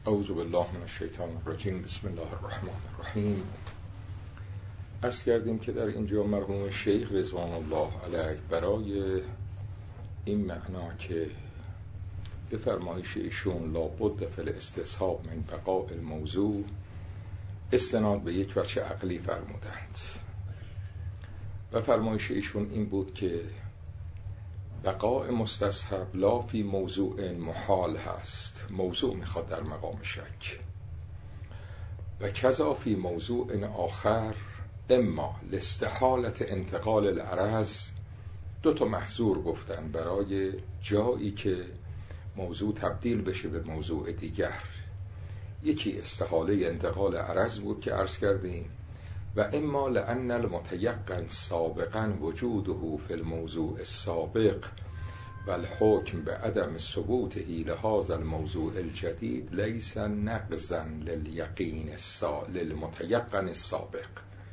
اعوذ بالله من الشیطان الرجیم. بسم الله الرحمن الرحیم. عرض کردیم که در اینجا مرحوم شیخ رضوان الله علیه برای این معنا که به فرمایش ایشون لابد فی الاستصحاب من بقاء الموضوع استناد به یک وجه عقلی فرمودند و فرمایش ایشون این بود که بقاء مستصحب لا فی موضوع محال هست، موضوع میخواد در مقام شک، و کذا فی موضوع آخر اما لاستحالت انتقال العرض. دو تا محظور گفتن برای جایی که موضوع تبدیل بشه به موضوع دیگر. یکی استحاله انتقال عرض بود که عرض کردیم، و اما لأن المتيقن سابقا وجوده في الموضوع السابق والحكم بعدم ثبوته لهذا الموضوع الجديد ليس نقضا للمتيقن السابق.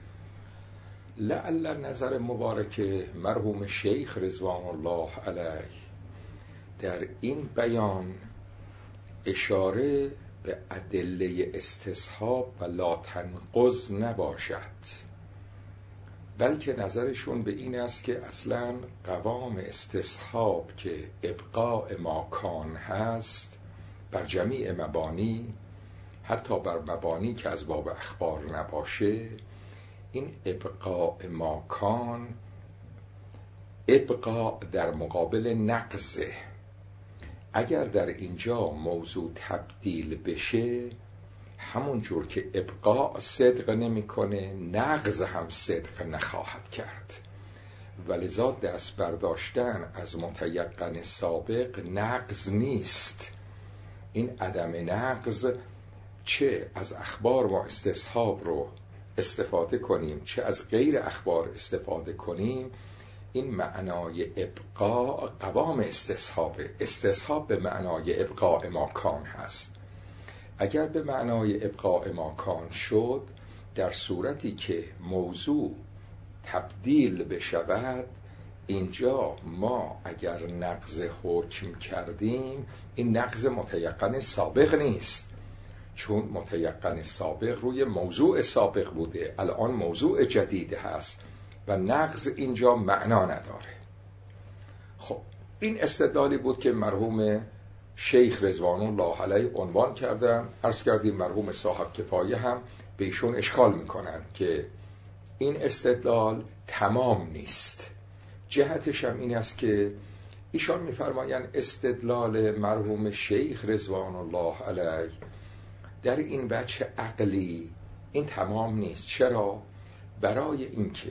لعل نظر مبارک مرحوم شیخ رضوان الله علیه در این بیان اشاره به ادله استصحاب و لا تنقض نباشد، بلکه نظرشون به این است که اصلا قوام استصحاب که ابقاء ماکان هست بر جمیع مبانی، حتی بر مبانی که از باب اخبار نباشه، این ابقاء ماکان ابقاء در مقابل نقضه. اگر در اینجا موضوع تبدیل بشه، همون جور که ابقاء صدق نمیکنه، نقض هم صدق نخواهد کرد. ولذا دست برداشتن از متیقن سابق نقض نیست. این عدم نقض، چه از اخبار ما استصحاب رو استفاده کنیم چه از غیر اخبار استفاده کنیم، این معنای ابقاء قوام استصحاب به معنای ابقاء ماکان هست. اگر به معنای ابقاء ماکان شد، در صورتی که موضوع تبدیل بشود، اینجا ما اگر نقض حکم کردیم، این نقض متیقن سابق نیست، چون متیقن سابق روی موضوع سابق بوده، الان موضوع جدید هست و نقض اینجا معنا نداره. خب این استدلالی بود که مرحوم شیخ رضوان الله علیه عنوان کردن. عرض کردیم مرحوم صاحب کفایه هم به ایشون اشکال میکنن که این استدلال تمام نیست. جهتش هم این است که ایشان میفرمایند استدلال مرحوم شیخ رضوان الله علیه در این وجه عقلی این تمام نیست. چرا؟ برای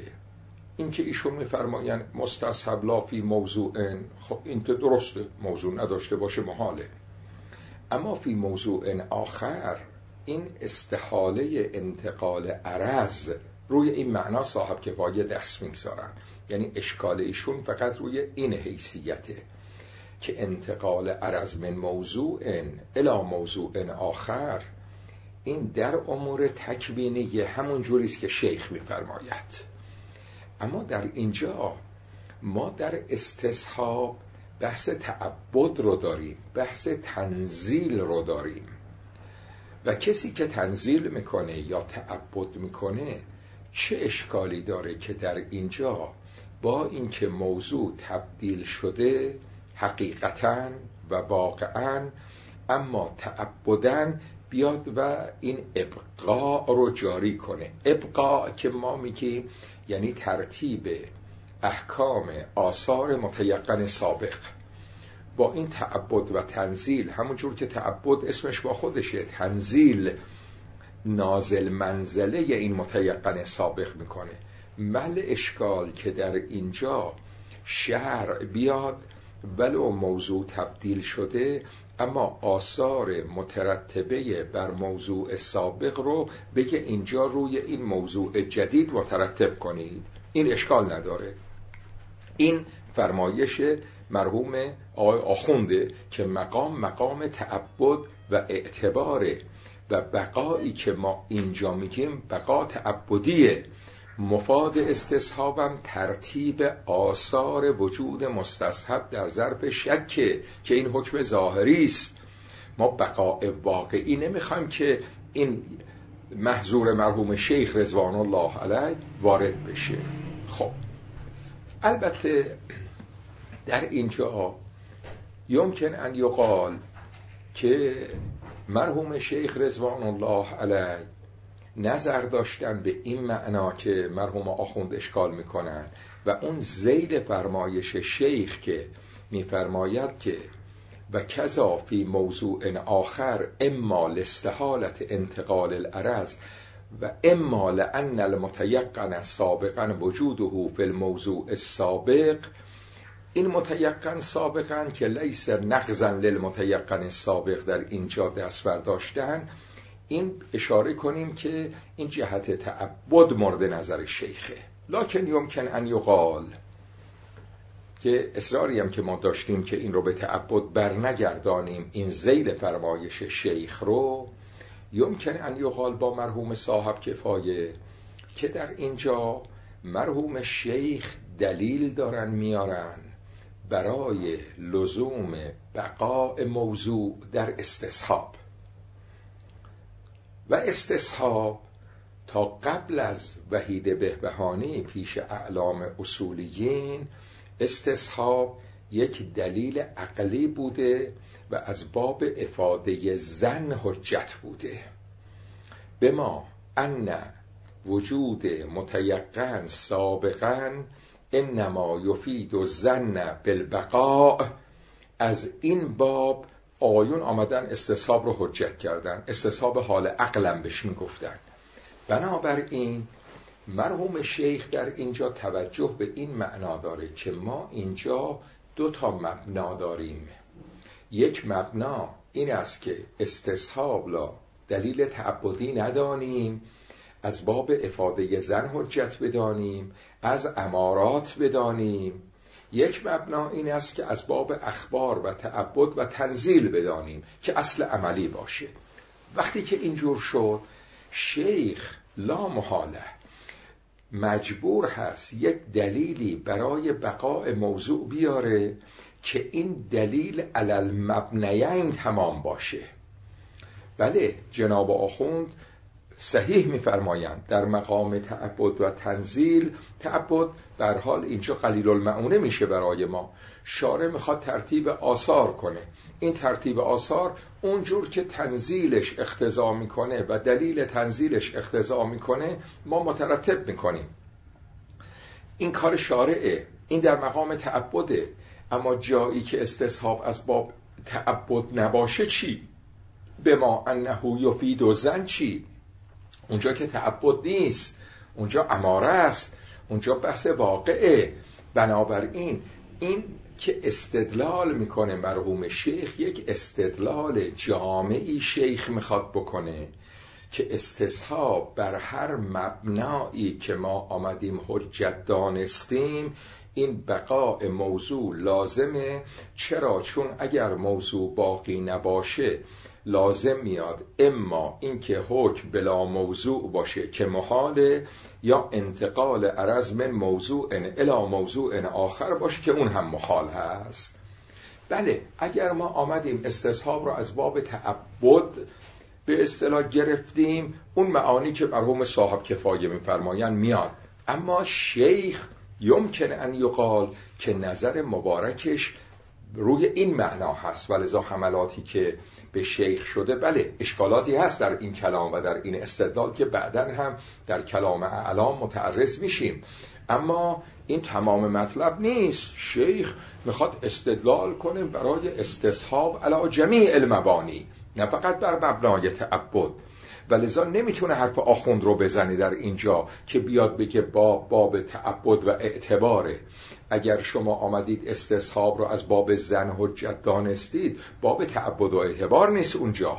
اینکه ایشون میفرمایند مستصحب لا فی موضوع، خب این که درسته، موضوع نداشته باشه محاله. اما فی موضوع آخر، این استحاله انتقال عرض روی این معنا صاحب کفایه دست میگذارن. یعنی اشکال ایشون فقط روی این حیثیته که انتقال عرض من موضوع الی موضوع آخر، این در امور تکوینی همون جوریست که شیخ میفرماید. اما در اینجا ما در استصحاب بحث تعبد رو داریم، بحث تنزیل رو داریم، و کسی که تنزیل میکنه یا تعبد میکنه چه اشکالی داره که در اینجا با اینکه موضوع تبدیل شده حقیقتاً و واقعاً، اما تعبداً بیاد و این ابقاء رو جاری کنه. ابقاء که ما میگیم یعنی ترتیب احکام آثار متیقن سابق با این تعبد و تنزیل. همونجور که تعبد اسمش با خودشه، تنزیل نازل منزله این متیقن سابق میکنه. محل اشکال که در اینجا شرع بیاد ولو موضوع تبدیل شده، اما آثار مترتبه بر موضوع سابق رو بگه اینجا روی این موضوع جدید مترتب کنید، این اشکال نداره. این فرمایش مرحوم آقای آخونده که مقام تعبد و اعتباره، و بقایی که ما اینجا میگیم بقا تعبدیه. مفاد استصحابم ترتیب آثار وجود مستصحب در ظرف شکه که این حکم ظاهری است. ما بقاء واقعی نمیخوایم که این محضور مرحوم شیخ رضوان الله علیه وارد بشه. خب البته در اینجا یمکن ان یقال که مرحوم شیخ رضوان الله علیه نظر داشتن به این معنا که مرحوم آخوند اشکال میکنن و اون ذیل فرمایش شیخ که میفرماید که و کذا فی موضوع آخر اما لاستحالة انتقال العرض و اما لأن المتيقن سابقا وجوده فی الموضوع السابق. این متيقن سابقا که لیس نقضا للمتيقن السابق در اینجا دست برداشتن، این اشاره کنیم که این جهت تعبد مورد نظر شیخه. لکن یمکن ان یقال که اصراری هم که ما داشتیم که این رو به تعبد برنگردانیم، این ذیل فرمایش شیخ رو، یمکن ان یقال با مرحوم صاحب کفایه که در اینجا مرحوم شیخ دلیل دارن میارن برای لزوم بقاء موضوع در استصحاب. و استصحاب تا قبل از وحید بهبهانی پیش اعلام اصولیین استصحاب یک دلیل عقلی بوده و از باب افاده ظن حجت بوده. بما ان وجود متیقن سابقا انما یفید الظن بالبقاء، از این باب آیون آمدن استصحاب رو حجت کردن، استصحاب حال عقلم بهش میگفتن. بنابراین مرحوم شیخ در اینجا توجه به این معنا داره که ما اینجا دو تا مبنا داریم. یک مبنا این است که استصحاب لا دلیل تعبدی ندانیم، از باب افاده ظن حجت بدانیم، از امارات بدانیم. یک مبنا این است که از باب اخبار و تعبد و تنزیل بدانیم که اصل عملی باشه. وقتی که اینجور شد، شیخ لا محاله مجبور هست یک دلیلی برای بقاء موضوع بیاره که این دلیل علی المبنیین تمام باشه. بله جناب آخوند صحیح میفرمایند در مقام تعبد و تنزیل، تعبد در حال اینجا قلیل المعونه میشه برای ما. شارع میخواد ترتیب آثار کنه، این ترتیب آثار اونجور که تنزیلش اقتضا میکنه و دلیل تنزیلش اقتضا میکنه ما مترتب میکنیم. این کار شارعه، این در مقام تعبده. اما جایی که استصحاب از باب تعبد نباشه چی؟ بما انه یفید الظن چی؟ اونجا که تعبد نیست، اونجا اماره است، اونجا بحث واقعه. بنابراین این که استدلال میکنه مرحوم شیخ، یک استدلال جامعی شیخ میخواد بکنه که استصحاب بر هر مبنایی که ما آمدیم حجت دانستیم این بقاء موضوع لازمه. چرا؟ چون اگر موضوع باقی نباشه لازم میاد اما اینکه حکم بلا موضوع باشه که محاله، یا انتقال عرض من موضوع الی موضوع آخر باشه که اون هم محال هست. بله اگر ما آمدیم استصحاب رو از باب تعبد به اصطلاح گرفتیم، اون معانی که مرحوم صاحب کفایه میفرمایند میاد. اما شیخ یمکن ان یقال که نظر مبارکش روی این معنا هست، ولذا حملاتی که به شیخ شده بله اشکالاتی هست در این کلام و در این استدلال که بعداً هم در کلام اعلام متعرض میشیم. اما این تمام مطلب نیست. شیخ میخواد استدلال کنه برای استصحاب علی جمیع المبانی، نه فقط بر مبنای تعبد. ولذا نمیتونه حرف آخوند رو بزنی در اینجا که بیاد بگه باب تعبد و اعتباره. اگر شما آمدید استصحاب رو از باب ظن حجت دانستید، باب تعبد و اعتبار نیست اونجا.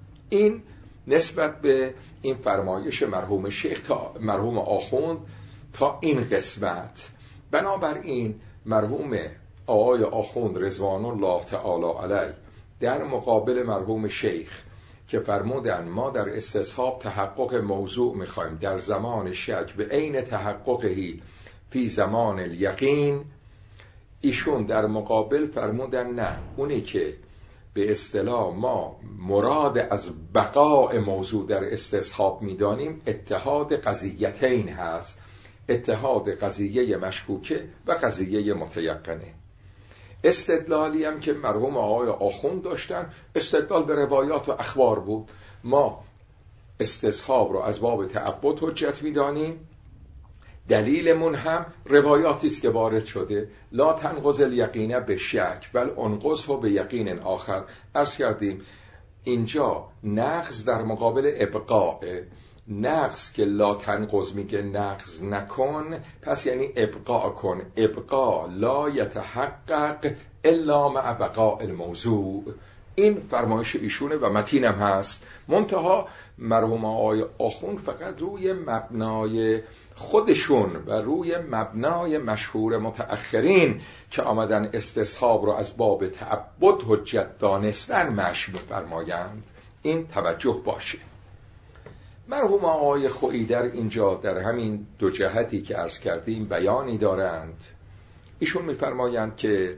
این نسبت به این فرمایش مرحوم شیخ تا مرحوم آخوند تا این قسمت. بنابراین مرحوم آقای آخوند رضوان الله تعالی علیه در مقابل مرحوم شیخ که فرمودن ما در استصحاب تحقق موضوع میخوایم در زمان شک به عین تحققی فی زمان الیقین، ایشون در مقابل فرمودن نه، اونی که به اصطلاح ما مراد از بقاء موضوع در استصحاب می‌دانیم اتحاد قضیتین هست، اتحاد قضیه مشکوکه و قضیه متیقنه. استدلالی هم که مرحوم آقای آخوند داشتن استدلال به روایات و اخبار بود. ما استصحاب رو از باب تعبد حجت می‌دانیم، دلیلمون هم روایاتی است که وارد شده لا تنقض الیقین به شک بل انقضه به یقین آخر. عرض کردیم اینجا نقض در مقابل ابقاء، نقض که لا تنقض میگه نقض نکن، پس یعنی ابقاء کن. ابقاء لا یتحقق الا مع بقاء الموضوع. این فرمایش ایشونه و متینم هست. منتها مرحوم آقای آخوند فقط روی مبنای خودشون و روی مبنای مشهور متأخرین که آمدن استصحاب رو از باب تعبد حجت دانستن مشی می‌فرمایند. این توجه باشه. مرحوم آقای خویی در اینجا در همین دو جهتی که عرض کردیم بیانی دارند. ایشون می‌فرمایند که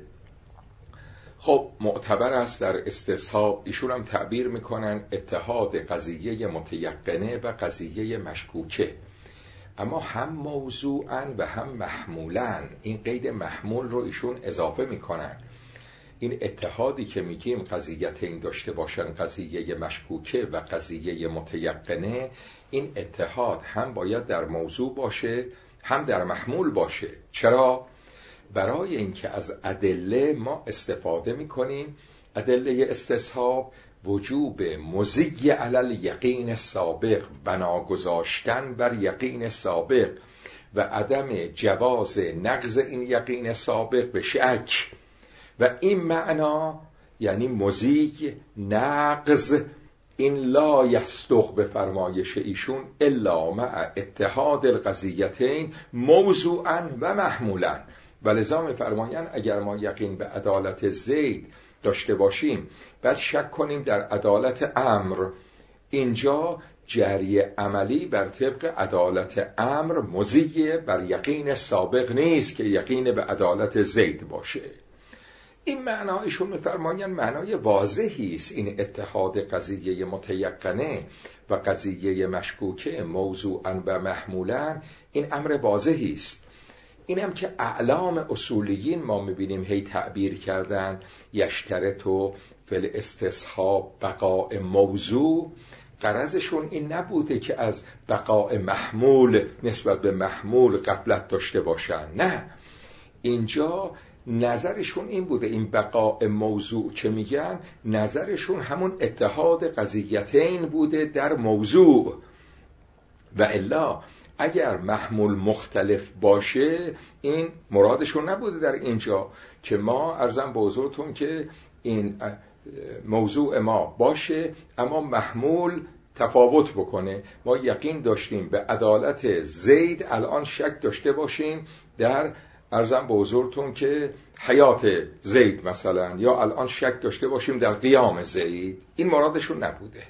خب معتبر است در استصحاب، ایشون هم تعبیر میکنن اتحاد قضیه متیقنه و قضیه مشکوکه، اما هم موضوعاً و هم محمولاً. این قید محمول رو ایشون اضافه میکنن. این اتحادی که میگیم قضیتین داشته باشن، قضیه مشکوکه و قضیه متیقنه، این اتحاد هم باید در موضوع باشه هم در محمول باشه. چرا؟ برای اینکه از ادله ما استفاده میکنیم. ادله استصحاب وجوب مزی علی یقین سابق، بنا گذاشتن بر یقین سابق و عدم جواز نقض این یقین سابق به شک، و این معنا یعنی مزی نقض این لا یصدق به فرمایش ایشون الا مع اتحاد القضیتین موضوعا و محمولا. ولذا می‌فرمایند اگر ما یقین به عدالت زید داشته باشیم بعد شک کنیم در عدالت امر، اینجا جری عملی بر طبق عدالت امر مزیه بر یقین سابق نیست که یقین به عدالت زید باشه. این معنایشون می‌فرمایند معنای واضحی است. این اتحاد قضیه متیقنه و قضیه مشکوکه موضوعاً و محمولاً این امر واضحی است. اینم که اعلام اصولیین ما می‌بینیم هی تعبیر کردن یشترطو فی الاستصحاب بقاء موضوع. غرضشون این نبوده که از بقاء محمول نسبت به محمول غفلت داشته باشن، نه، اینجا نظرشون این بوده این بقاء موضوع که میگن نظرشون همون اتحاد قضیتین بوده در موضوع، و الا اگر محمول مختلف باشه این مرادشون نبوده در اینجا که ما عرضم به حضورتون که این موضوع ما باشه اما محمول تفاوت بکنه. ما یقین داشتیم به عدالت زید، الان شک داشته باشیم در عرضم به حضورتون که حیات زید مثلا، یا الان شک داشته باشیم در قیام زید. این مرادشون نبوده.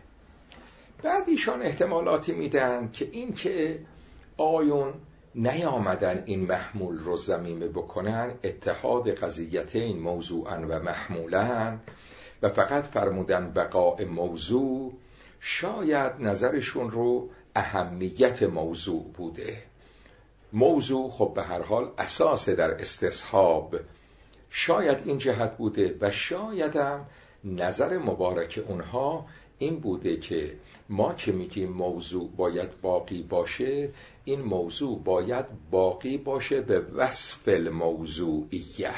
بعد ایشان احتمالاتی میدن که این که آیون نیامدن این محمول رو ضمیمه بکنن اتحاد قضیتین موضوعاً و محمولاً و فقط فرمودن بقاء موضوع، شاید نظرشون رو اهمیت موضوع بوده. موضوع خب به هر حال اساس در استصحاب، شاید این جهت بوده و شاید هم نظر مبارک اونها این بوده که ما که میگیم موضوع باید باقی باشه، این موضوع باید باقی باشه به وصف الموضوعیه.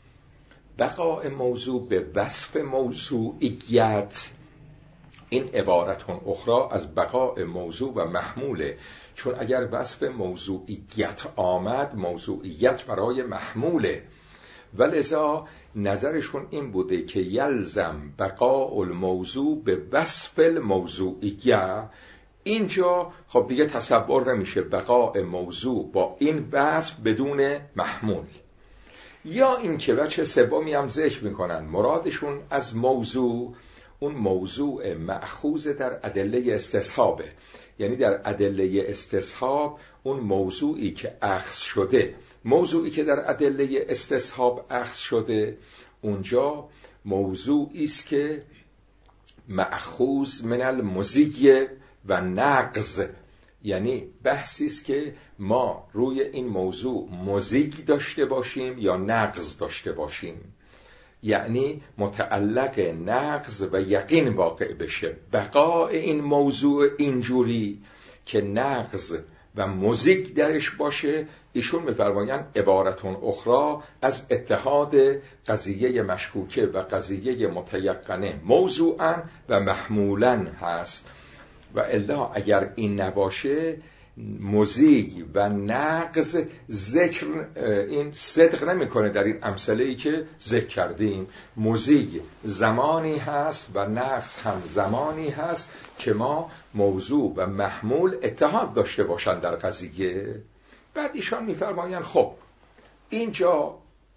بقاء موضوع به وصف موضوعیت این عبارتون اخرى از بقاء موضوع و محموله، چون اگر وصف موضوعیت آمد موضوعیت برای محموله، ولذا نظرشون این بوده که یلزم بقاء الموضوع به وصف الموضوعیه. اینجا خب دیگه تصور نمیشه بقاء موضوع با این وصف بدون محمول. یا این که بچه سومی هم ذکر میکنن مرادشون از موضوع اون موضوع مأخوذ در ادله استصحابه، یعنی در ادله استصحاب اون موضوعی که اخذ شده، موضوعی که در ادله استصحاب اخذ شده، اونجا موضوعی است که مأخوذ من المزی و نقض، یعنی بحثی است که ما روی این موضوع مزیگ داشته باشیم یا نقض داشته باشیم، یعنی متعلق نقض و یقین واقع بشه. بقای این موضوع اینجوری که نقض و مزیگ درش باشه، ایشون می‌فرمایند عبارتون اخرى از اتحاد قضیه مشکوکه و قضیه متیقنه موضوعاً و محمولاً هست. و الا اگر این نباشه مزیگ و نقض ذکر این صدق نمیکنه. در این امثله‌ای که ذکر کردیم مزیگ زمانی هست و نقض هم زمانی هست که ما موضوع و محمول اتحاد داشته باشند در قضیه. بعد ایشان میفرمایند خب اینجا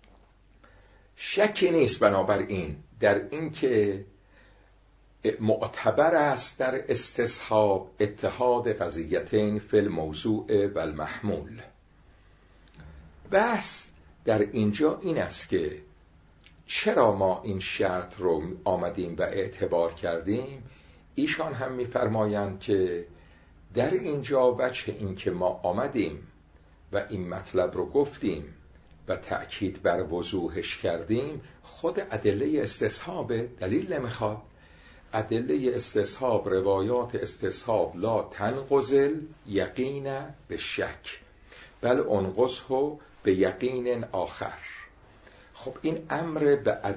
شکی نیست بنابراین در این که معتبر است در استصحاب اتحاد قضیتین فی الموضوع و المحمول. بحث در اینجا این است که چرا ما این شرط رو آمدیم و اعتبار کردیم. ایشان هم می‌فرمایند که در اینجا وجه این که ما آمدیم و این مطلب رو گفتیم و تأکید بر وضوحش کردیم خود ادله استصحاب دلیل نمیخواد. ادله استصحاب، روایات استصحاب لا تنقض یقین به شک بل انقضه به یقین آخر. خب این امر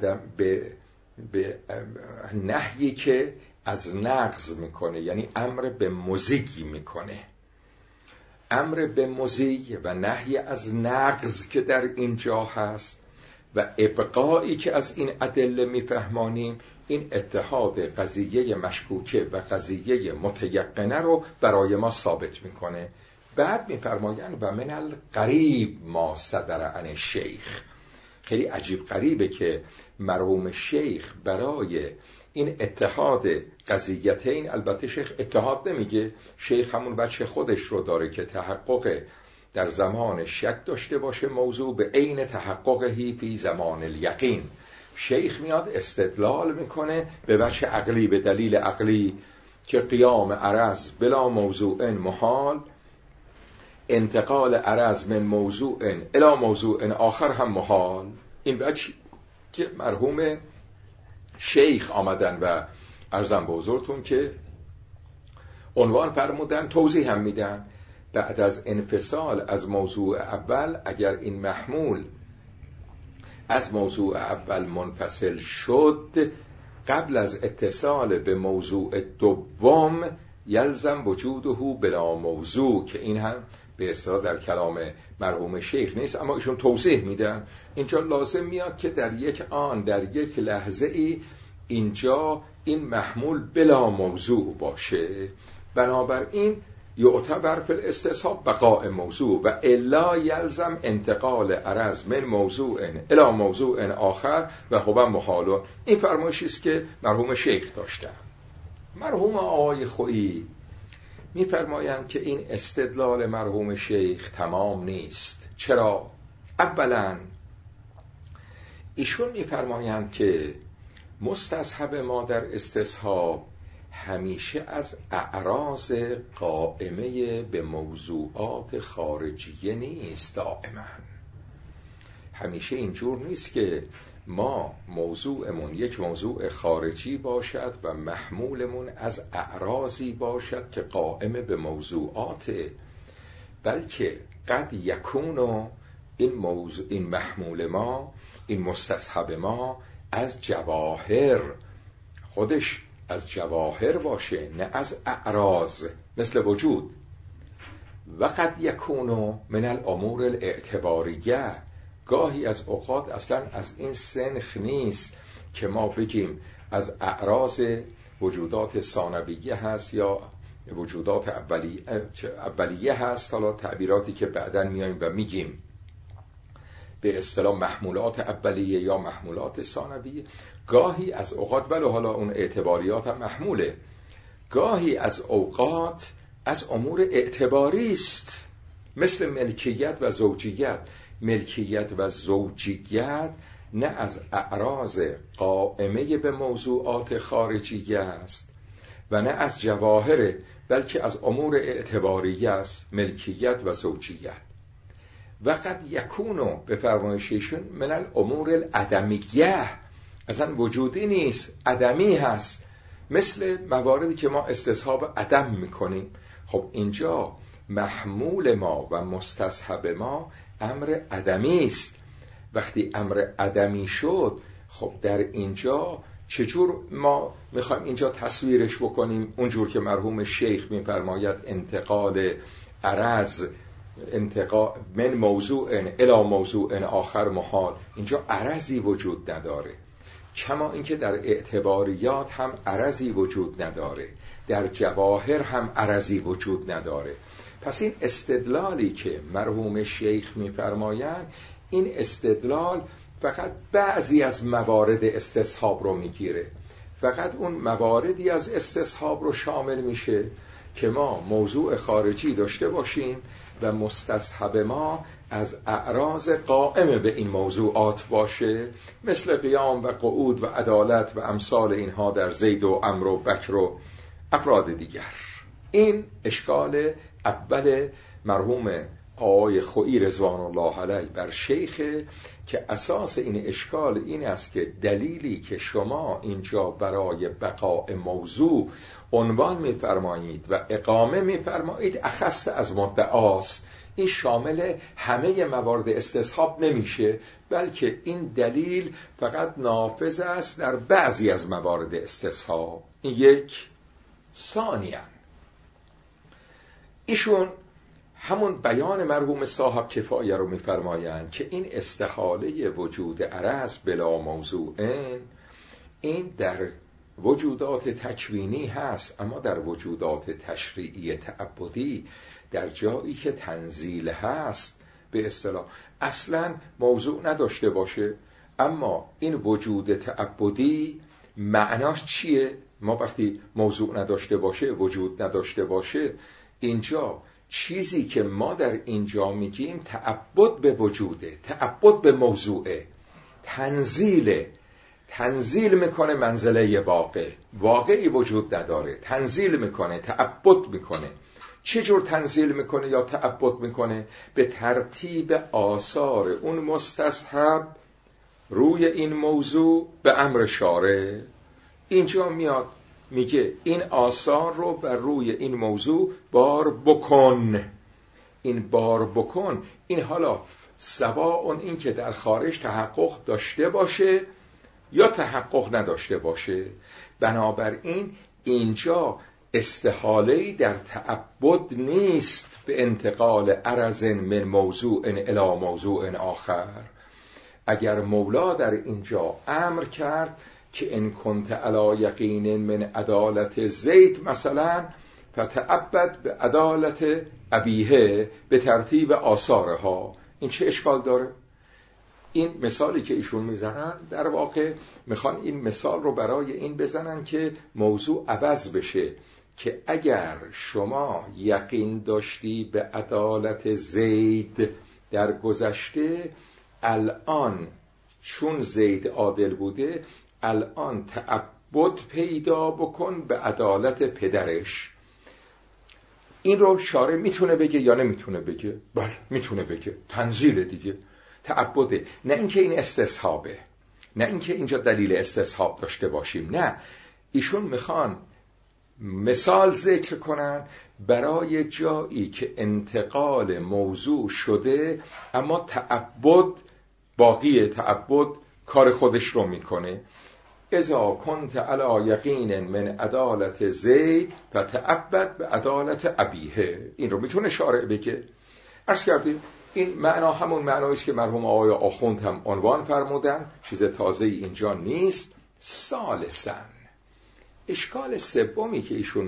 به نهیی که از نقض میکنه، یعنی امر به مزیگی میکنه. امر به مزیگ و نهی از نقض که در اینجا هست و ابقایی که از این ادله میفهمانیم، این اتحاد قضیه مشکوکه و قضیه متیقنه رو برای ما ثابت میکنه. بعد میفرمایند و من القریب ما صدر عن الشیخ. خیلی عجیب غریبه که مرحوم شیخ برای این اتحاد قضیتین، البته شیخ اتحاد نمیگه، شیخ همون بچه خودش رو داره که تحقق در زمان شک داشته باشه موضوع به عین تحققی فی زمان الیقین. شیخ میاد استدلال میکنه به وجه عقلی، به دلیل عقلی که قیام عرض بلا موضوع محال، انتقال عرض من موضوع الی موضوع آخر هم محال. این وجه که مرحوم شیخ آمدن و عرضم به حضورتون که عنوان فرمودن، توضیح هم میدن. بعد از انفصال از موضوع اول اگر این محمول از موضوع اول منفصل شد قبل از اتصال به موضوع دوم یلزم وجوده بلا موضوع، که این هم به اصطلاح در کلام مرحوم شیخ نیست اما ایشون توضیح میدن. اینجا لازم میاد که در یک لحظه ای اینجا این محمول بلا موضوع باشه. بنابراین یعتبر فی الاستصحاب بقاء موضوع و الا یلزم انتقال عرض من موضوع الی موضوع آخر و هو محال. این فرمایشی است که مرحوم شیخ داشتن. مرحوم آقای خویی می‌فرمایند که این استدلال مرحوم شیخ تمام نیست. چرا؟ اولا ایشون می‌فرمایند که مستصحب ما در استصحاب همیشه از اعراض قائمه به موضوعات خارجیه نیست. دائما همیشه اینجور نیست که ما موضوعمون یک موضوع خارجی باشد و محمولمون از اعراضی باشد که قائمه به موضوعات، بلکه قد یکون این محمول ما، این مستصحب ما از جواهر، خودش از جواهر باشه نه از اعراض مثل وجود. و قد یکون من الامور الاعتباریه، گاهی از اوقات اصلا از این سنخ نیست که ما بگیم از اعراض وجودات ثانویه هست یا وجودات اولیه هست، حالا تعبیراتی که بعداً میایم و میگیم به اصطلاح محمولات اولیه یا محمولات ثانویه. گاهی از اوقات، ولی حالا اون اعتباریات هم محموله، گاهی از اوقات از امور اعتباری است، مثل ملکیت و زوجیت. ملکیت و زوجیت نه از اعراض قائمه به موضوعات خارجیه است و نه از جواهر، بلکه از امور اعتباریه است، ملکیت و زوجیت. و قد یکونو به فرمایششون من الامور العدمیه، اصلا وجودی نیست، عدمی هست، مثل مواردی که ما استصحاب عدم میکنیم. خب اینجا محمول ما و مستصحب ما امر عدمی است. وقتی امر عدمی شد، خب در اینجا چجور ما میخوایم اینجا تصویرش بکنیم؟ اونجور که مرحوم شیخ میفرماید انتقال عرض، انتقال من موضوع الی موضوع آخر محال. اینجا عرضی وجود نداره، کما اینکه در اعتباریات هم عرضی وجود نداره، در جواهر هم عرضی وجود نداره. پس این استدلالی که مرحوم شیخ میفرمایند، این استدلال فقط بعضی از موارد استصحاب رو میگیره، فقط اون مواردی از استصحاب رو شامل میشه که ما موضوع خارجی داشته باشیم و مستصحب ما از اعراض قائم به این موضوعات باشه، مثل قیام و قعود و عدالت و امثال اینها در زید و عمرو و بکر و افراد دیگر. این اشکال اول مرحوم آقای خویی رضوان الله علیه بر شیخ، که اساس این اشکال این است که دلیلی که شما اینجا برای بقاء موضوع عنوان می‌فرمایید و اقامه می‌فرمایید اخص از مدعاست، این شامل همه موارد استصحاب نمیشه، بلکه این دلیل فقط نافذ است در بعضی از موارد استصحاب. این یک. ثانیاً ایشون همون بیان مرحوم صاحب کفایه رو می‌فرمایند که این استحاله وجود عرض بلا موضوعین، این در وجودات تکوینی هست، اما در وجودات تشریعی تعبدی، در جایی که تنزیل هست به اصطلاح اصلا موضوع نداشته باشه. اما این وجود تعبدی معناش چیه؟ ما وقتی موضوع نداشته باشه، وجود نداشته باشه، اینجا چیزی که ما در اینجا میگیم تعبد به وجوده، تعبد به موضوعه، تنزیل میکنه منزله واقعی وجود نداره، تنزیل میکنه، تعبد میکنه. چجور تنزیل میکنه یا تعبد میکنه؟ به ترتیب آثار اون مستصحب روی این موضوع به امر شارع. اینجا میاد میگه این آثار رو بر روی این موضوع بار بکن. این بار بکن، این حالا سواء این که در خارج تحقق داشته باشه یا تحقق نداشته باشه. بنابراین اینجا استحاله‌ای در تعبد نیست به انتقال عرض من موضوع الی موضوع آخر. اگر مولا در اینجا امر کرد که ان کنت علی یقین من عدالت زید مثلا فتعبد به عدالت ابیه به ترتیب آثارها، این چه اشکال داره؟ این مثالی که ایشون میزنن در واقع میخوان این مثال رو برای این بزنن که موضوع عوض بشه، که اگر شما یقین داشتی به عدالت زید در گذشته، الان چون زید عادل بوده، الان تعبد پیدا بکن به عدالت پدرش. این رو شارع میتونه بگه یا نمیتونه بگه؟ بله میتونه بگه، تنزیل دیگه، تعبده. نه اینکه این استصحابه، نه اینکه اینجا دلیل استصحاب داشته باشیم، نه، ایشون میخوان مثال ذکر کنن برای جایی که انتقال موضوع شده اما تعبد باقیه، تعبد کار خودش رو میکنه. اذا کنت علی یقین من عدالت زید فتعبد به عدالت ابیه. این رو میتونه شارع بگه. عرض کردیم این معنا همون معنایی است که مرحوم آقای آخوند هم عنوان فرمودن، چیز تازه‌ای اینجا نیست. ثالثاً اشکال سومی که ایشون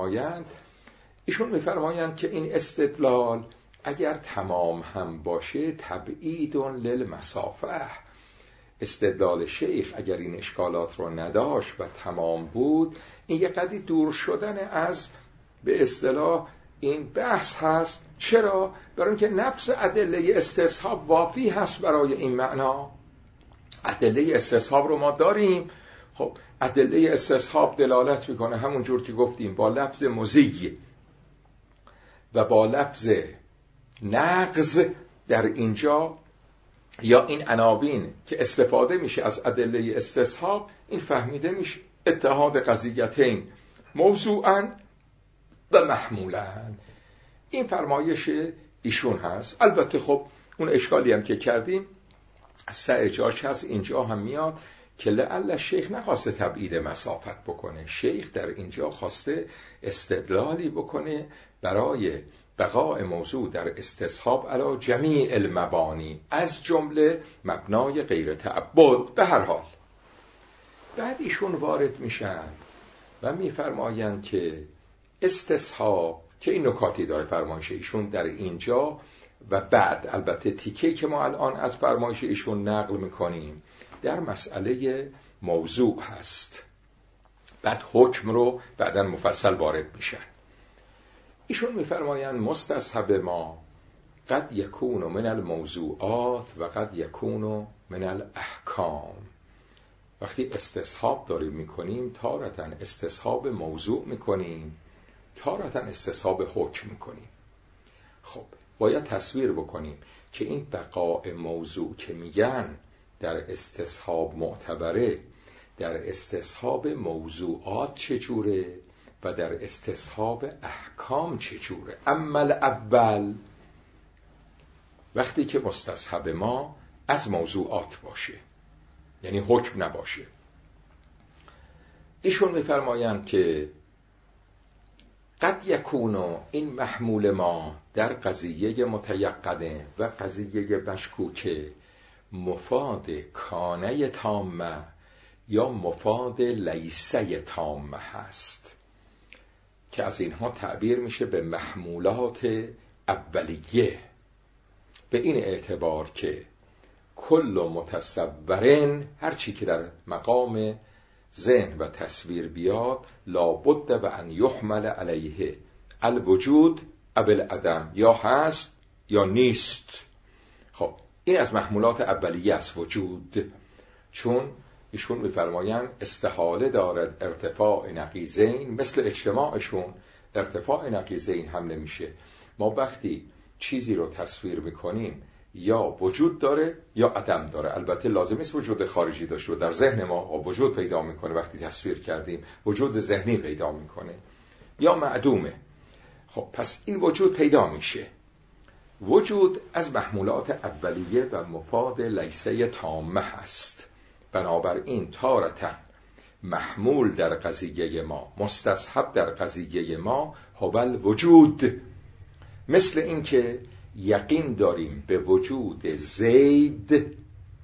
میفرمایند که این استدلال اگر تمام هم باشه تبعید للمسافه. استدلال شیخ اگر این اشکالات رو نداشت و تمام بود، این یه قدری دور شدن از به اصطلاح این بحث هست. چرا؟ برای اینکه نفس ادله استصحاب وافی هست برای این معنا. ادله استصحاب رو ما داریم. خب ادله استصحاب دلالت میکنه همون جور که گفتیم با لفظ مزی و با لفظ نقض در اینجا، یا این عناوین که استفاده میشه از ادله استصحاب، این فهمیده میشه اتحاد قضیتین موضوعاً و محمولاً. این فرمایش ایشون هست. البته خب اون اشکالی هم که کردیم سه جاش هست، اینجا هم میاد که لعل شیخ نخواسته تبعید مسافت بکنه. شیخ در اینجا خواسته استدلالی بکنه برای بقاء موضوع در استصحاب علی جمیع المبانی، از جمله مبنای غیر تعبد. به هر حال بعد ایشون وارد میشن و میفرمایند که استصحاب، که این نکاتی داره فرمایش ایشون در اینجا و بعد البته تیکه‌ای که ما الان از فرمایش ایشون نقل میکنیم در مسئله موضوع هست. بعد حکم رو بعداً مفصل وارد میشن. ایشون میفرمایند مستصحب ما قد یکون من الموضوعات و قد یکون من الاحکام. وقتی استصحاب داریم میکنیم تارةً استصحاب موضوع میکنیم، تارةً استصحاب حکم میکنیم. خب باید تصویر بکنیم که این بقاء موضوع که میگن در استصحاب معتبره، در استصحاب موضوعات چجوره و در استصحاب احکام چجوره. اما الاول وقتی که مستصحب ما از موضوعات باشه، یعنی حکم نباشه. ایشون میفرمایند که قد یکونو، این محمول ما در قضیه متیقنه و قضیه مشکوکه، مفاد کانه تامه یا مفاد لیسه تامه هست، که از اینها تعبیر میشه به محمولات اولیه، به این اعتبار که کل متصورن، هر چی که در مقام ذهن و تصویر بیاد، لابد و ان یحمل علیه الوجود او العدم، یا هست یا نیست. خب این از محمولات اولیه است وجود، چون ایشون میفرمایند استحاله دارد ارتفاع نقیضین، مثل اجتماعشون ارتفاع نقیضین هم نمیشه. ما وقتی چیزی رو تصویر میکنیم یا وجود داره یا عدم داره. البته لازم نیست وجود خارجی داشته و در ذهن ما وجود پیدا میکنه، وقتی تصویر کردیم وجود ذهنی پیدا میکنه، یا معدومه. خب پس این وجود پیدا میشه. وجود از محمولات اولیه و مفاد لیسه تامه هست. بنابراین تارةً محمول در قضیه ما، مستصحب در قضیه ما هو الوجود. مثل این که یقین داریم به وجود زید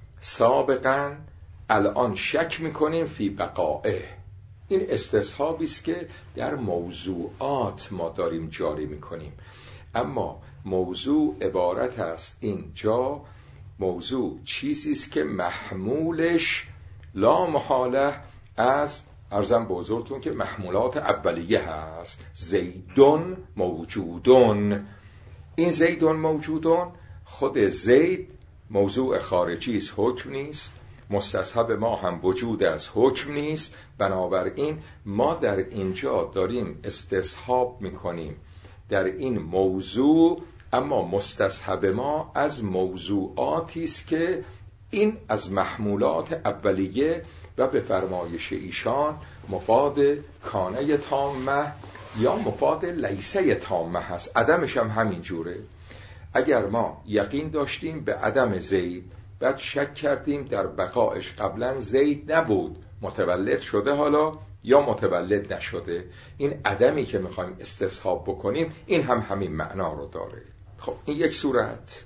سابقاً، الان شک میکنیم فی بقائه. این استصحابی است که در موضوعات ما داریم جاری میکنیم. اما موضوع عبارت است اینجا، موضوع چیزی است که محمولش لا محاله از عرضم به حضورتون که محمولات اولیه هست. زیدون موجودون. این زیدون موجودون، خود زید موضوع خارجی است، حکم نیست. مستصحب ما هم وجود از حکم نیست. بنابراین ما در اینجا داریم استصحاب میکنیم در این موضوع، اما مستصحب ما از موضوعاتی است که این از محمولات اولیه و به فرمایش ایشان مفاد کانه تامه یا مفاد لیسه تامه هست. عدمش هم همین جوره. اگر ما یقین داشتیم به عدم زید، بعد شک کردیم در بقایش، قبلا زید نبود، متولد شده حالا یا متولد نشده، این عدمی که میخوایم استصحاب بکنیم این هم همین معنا رو داره. خب این یک صورت.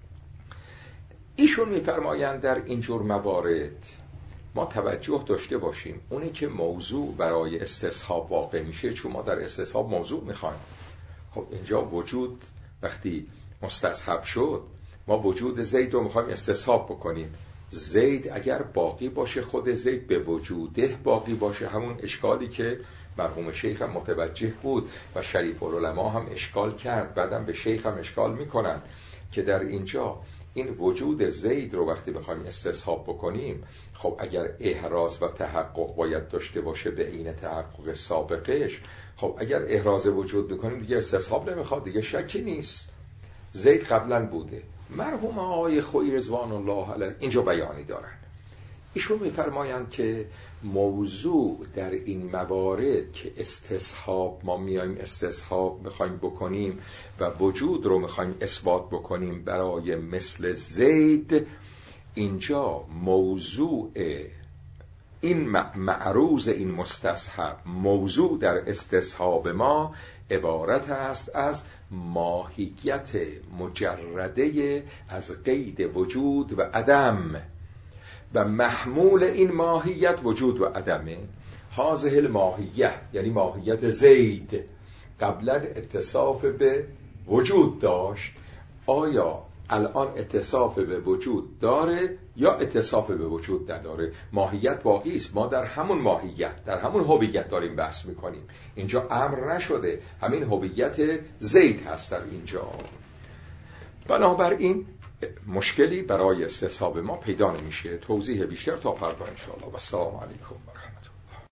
ایشون میفرمایند در اینجور موارد ما توجه داشته باشیم اونی که موضوع برای استصحاب واقع میشه، چون ما در استصحاب موضوع میخوایم. خب اینجا وجود وقتی مستصحب شد، ما وجود زید رو میخوایم استصحاب بکنیم. زید اگر باقی باشه، خود زید به وجوده باقی باشه، همون اشکالی که مرحوم شیخ هم متوجه بود و شریف العلماء هم اشکال کرد، بعدم به شیخ هم اشکال میکنن که در اینجا این وجود زید رو وقتی بخوایم استصحاب بکنیم، خب اگر احراز و تحقق باید داشته باشه به عین تحقق سابقش، خب اگر احراز وجود بکنیم دیگه استصحاب نمیخواد، دیگه شکی نیست زید قبلا بوده. مرحوم آقای خویی رضوان الله علیه اینجا بیانی دارن، ایشون میفرمایند که موضوع در این موارد که استصحاب ما میایم استصحاب میخوایم بکنیم و وجود رو میخوایم اثبات بکنیم برای مثل زید، اینجا موضوع این معروض این مستصحب موضوع در استصحاب ما عبارت است از ماهیت مجرده از قید وجود و عدم و محمول این ماهیت وجود و عدمه. هذه الماهیت یعنی ماهیت زید قبلا اتصاف به وجود داشت، آیا الان اتصاف به وجود داره یا اتصاف به وجود نداره؟ ماهیت باقی است، ما در همون ماهیت در همون هویت داریم بحث میکنیم، اینجا امر نشده، همین هویت زید هست در اینجا. بنابراین مشکلی برای استصحاب ما پیدا نمیشه. توضیح بیشتر تا فردا ان شاء الله. و السلام علیکم و رحمت الله.